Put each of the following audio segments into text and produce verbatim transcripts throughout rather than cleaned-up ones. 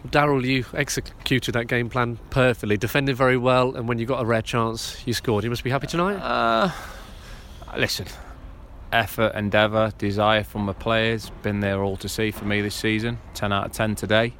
Daryl, you executed that game plan perfectly, defended very well, and when you got a rare chance, you scored. You must be happy tonight? Uh, listen, effort, endeavour, desire from the players, been there all to see for me this season. ten out of ten today.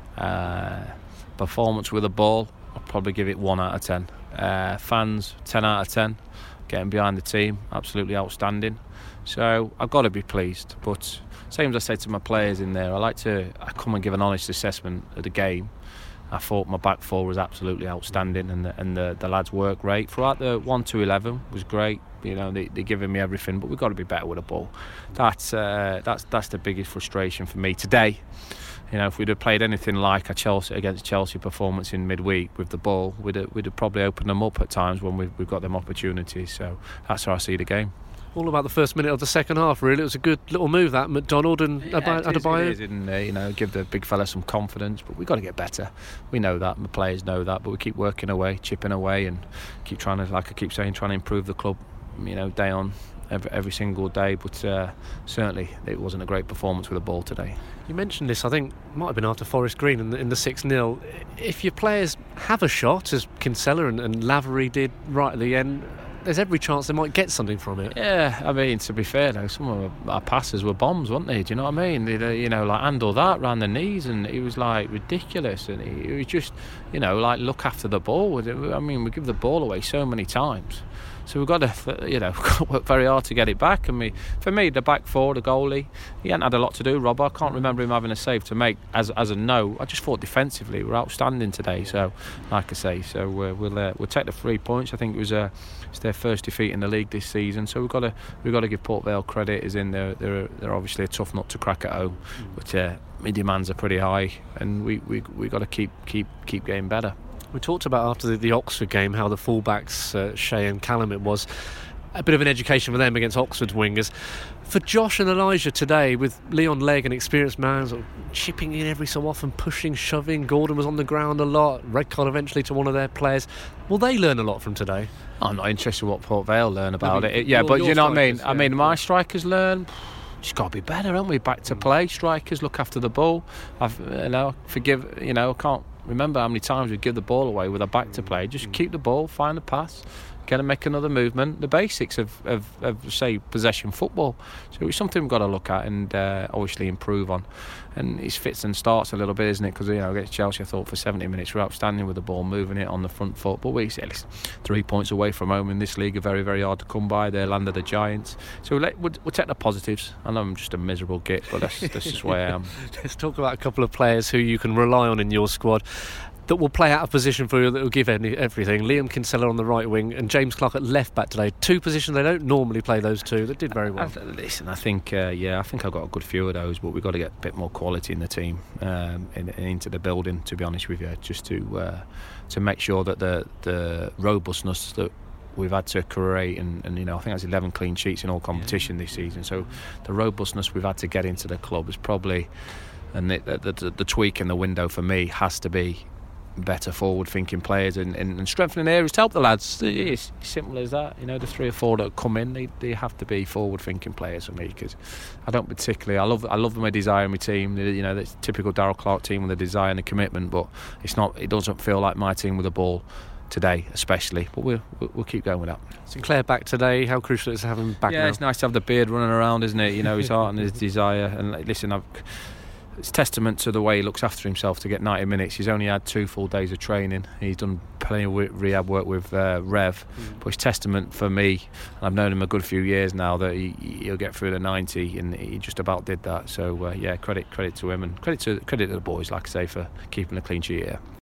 Uh, performance with the ball, I'll probably give it one out of ten. Uh, fans, ten out of ten. Getting behind the team, absolutely outstanding. So I've got to be pleased, but same as I said to my players in there, I like to I come and give an honest assessment of the game. I thought my back four was absolutely outstanding, and the, and the, the lads worked great throughout. The one to eleven was great. You know, they, they're giving me everything, but we've got to be better with the ball. That's uh, that's that's the biggest frustration for me today. You know, if we'd have played anything like a Chelsea against Chelsea performance in midweek with the ball, we'd have, we'd have probably opened them up at times when we've, we've got them opportunities. So that's how I see the game. All about the first minute of the second half, really. It was a good little move, that McDonald and yeah, Adebayo. It is, isn't it? You know, give the big fella some confidence, but we've got to get better. We know that, and the players know that, but we keep working away, chipping away, and keep trying to, like I keep saying, trying to improve the club. You know, day on, every, every single day. But uh, certainly, it wasn't a great performance with the ball today. You mentioned this, I think, might have been after Forest Green in the, in the six nil. If your players have a shot, as Kinsella and, and Lavery did right at the end, there's every chance they might get something from it. Yeah, I mean, to be fair though, some of our passes were bombs, weren't they? Do you know what I mean? They'd, uh, you know, like handle that round the knees, and it was like ridiculous. And it, it was just, you know, like look after the ball. I mean, we give the ball away so many times. So we've got to, you know, work very hard to get it back. And we, for me, the back four, the goalie, he hadn't had a lot to do. Rob, I can't remember him having a save to make as as a no. I just thought defensively we were outstanding today. So, like I say, so uh, we'll uh, we'll take the three points. I think it was uh, it's their first defeat in the league this season. So we've got to we've got to give Port Vale credit. As in they're they're, they're obviously a tough nut to crack at home, mm. but uh, my demands are pretty high, and we we we got to keep keep keep getting better. We talked about after the, the Oxford game how the fullbacks, uh, Shea and Callum, it was a bit of an education for them against Oxford's wingers. For Josh and Elijah today, with Leon Legg, an experienced man, sort of chipping in every so often, pushing, shoving. Gordon was on the ground a lot. Red card eventually to one of their players. Will they learn a lot from today? I'm not interested in what Port Vale learn about I mean, it. Yeah, your, but your you know what I mean? yeah. I mean, my strikers learn. Just got to be better, haven't we? Back to play. Strikers look after the ball. I've, you know, forgive. You know, I can't remember how many times we give the ball away with a back to play. Just keep the ball, find the pass, get to make another movement. The basics of, of, of say, possession football. So it's something we've got to look at and uh, obviously improve on. And it fits and starts a little bit, isn't it? Because, you know, against Chelsea, I thought for seventy minutes we're outstanding with the ball, moving it on the front foot. But we said, listen, three points away from home in this league are very, very hard to come by. They're land of the Giants. So we'll, let, we'll, we'll take the positives. I know I'm just a miserable git, but that's, that's just the way I am. Let's talk about a couple of players who you can rely on in your squad that will play out of position for you, that will give any, everything. Liam Kinsella on the right wing and James Clark at left back today. Two positions they don't normally play, those two, that did very well. I, listen, I think, uh, yeah, I think I've got a good few of those, but we've got to get a bit more quality in the team, um, in, into the building, to be honest with you, just to uh, to make sure that the the robustness that we've had to create, and, and you know, I think that's eleven clean sheets in all competition yeah. this season. So the robustness we've had to get into the club is probably, and the, the, the, the tweak in the window for me has to be better forward-thinking players and, and, and strengthening areas to help the lads. It's simple as that. You know, the three or four that come in, they, they have to be forward-thinking players for me, because I don't particularly. I love I love my desire in my team. You know, the typical Daryl Clark team with the desire and the commitment, but it's not. It doesn't feel like my team with the ball today, especially. But we'll we'll keep going with that. Sinclair back today. How crucial is to have him back? Yeah, now? It's nice to have the beard running around, isn't it? You know, his heart and his desire. And listen, I've. It's testament to the way he looks after himself to get ninety minutes. He's only had two full days of training. He's done plenty of rehab work with uh, Rev, mm. but it's testament for me, and I've known him a good few years now, that he, he'll get through the ninety, and he just about did that. So uh, yeah, credit credit to him, and credit to credit to the boys, like I say, for keeping a clean sheet here.